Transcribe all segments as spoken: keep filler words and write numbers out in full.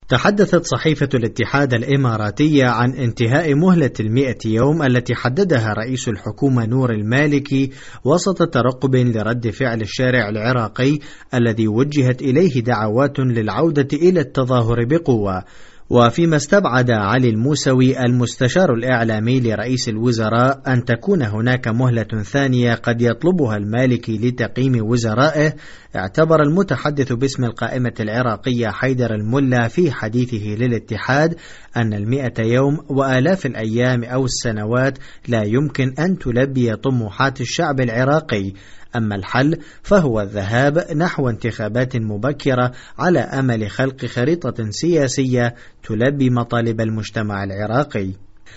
تحدثت صحيفة الاتحاد الإماراتية عن انتهاء مهلة المئة يوم التي حددها رئيس الحكومة نور المالكي وسط ترقب لرد فعل الشارع العراقي الذي وجهت إليه دعوات للعودة إلى التظاهر بقوة. وفيما استبعد علي الموسوي المستشار الإعلامي لرئيس الوزراء أن تكون هناك مهلة ثانية قد يطلبها المالكي لتقييم وزرائه، اعتبر المتحدث باسم القائمة العراقية حيدر الملا في حديثه للاتحاد أن المئة يوم وآلاف الأيام أو السنوات لا يمكن أن تلبي طموحات الشعب العراقي، أما الحل فهو الذهاب نحو انتخابات مبكرة على أمل خلق خريطة سياسية تلبي مطالب المجتمع العراقي.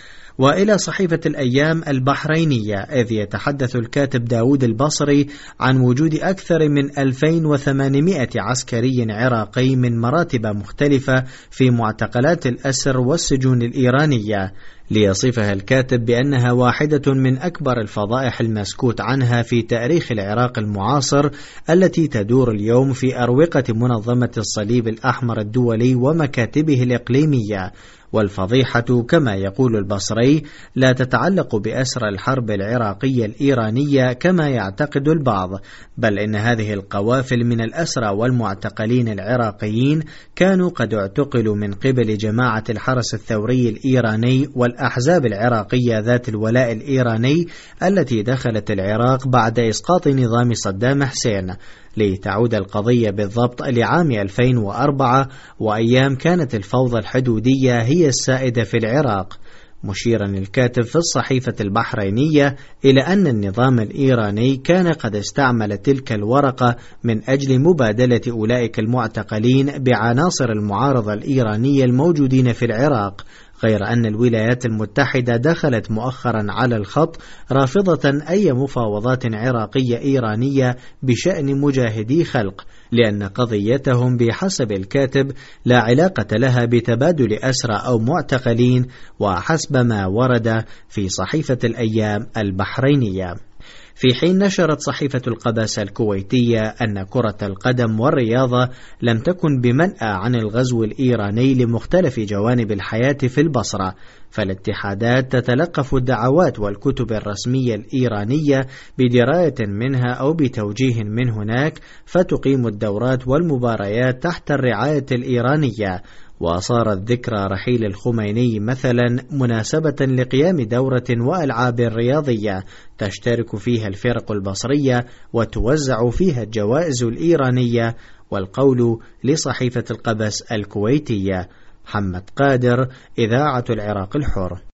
وإلى صحيفة الأيام البحرينية، إذ يتحدث الكاتب داود البصري عن وجود أكثر من ألفين وثمانمئة عسكري عراقي من مراتب مختلفة في معتقلات الأسر والسجون الإيرانية، ليصفها الكاتب بأنها واحدة من أكبر الفضائح المسكوت عنها في تاريخ العراق المعاصر، التي تدور اليوم في أروقة منظمة الصليب الأحمر الدولي ومكاتبه الإقليمية. والفضيحة كما يقول البصري لا تتعلق بأسر الحرب العراقية الإيرانية كما يعتقد البعض، بل إن هذه القوافل من الأسرى والمعتقلين العراقيين كانوا قد اعتقلوا من قبل جماعة الحرس الثوري الإيراني والأحزاب العراقية ذات الولاء الإيراني التي دخلت العراق بعد إسقاط نظام صدام حسين، لتعود القضية بالضبط لعام ألفين وأربعة وأيام كانت الفوضى الحدودية هي السائدة في العراق، مشيرا الكاتب في الصحيفة البحرينية إلى أن النظام الإيراني كان قد استعمل تلك الورقة من أجل مبادلة أولئك المعتقلين بعناصر المعارضة الإيرانية الموجودين في العراق، غير أن الولايات المتحدة دخلت مؤخرا على الخط رافضة أي مفاوضات عراقية إيرانية بشأن مجاهدي خلق، لأن قضيتهم بحسب الكاتب لا علاقة لها بتبادل أسرى أو معتقلين، وحسب ما ورد في صحيفة الأيام البحرينية. في حين نشرت صحيفة القباسة الكويتية أن كرة القدم والرياضة لم تكن بمنأى عن الغزو الإيراني لمختلف جوانب الحياة في البصرة، فالاتحادات تتلقف الدعوات والكتب الرسمية الإيرانية بدراية منها أو بتوجيه من هناك، فتقيم الدورات والمباريات تحت الرعاية الإيرانية. وصارت ذكرى رحيل الخميني مثلا مناسبة لقيام دورة وألعاب رياضية تشترك فيها الفرق البصرية وتوزع فيها الجوائز الإيرانية، والقول لصحيفة القبس الكويتية. محمد قادر، إذاعة العراق الحر.